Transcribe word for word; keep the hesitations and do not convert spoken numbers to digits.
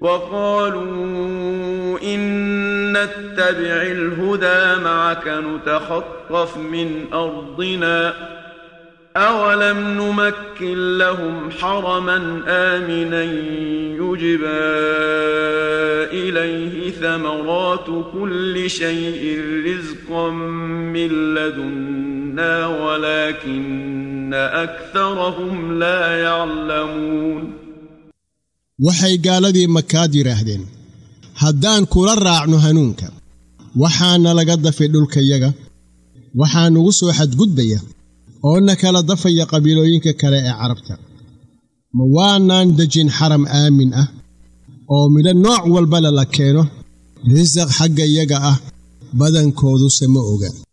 وقالوا إن نتبع الهدى معك نتخطف من أرضنا أولم نمكن لهم حرما آمنا يجبى إليه ثمرات كل شيء رزقا من لدنا ولكن أكثرهم لا يعلمون waxay gaaladii makaad yiraahdeen haddaan kula raacno hanuunka waxaana laga dafay dhulkayaga waxaan ugu soo xadgudbaya oo na kala dafaya qabiilooyinka kale ee carabta ma waanaan dejin xaram aamin ah oo midho nooc walba la keeno risaq xagga iyaga ah badankoodu sama oga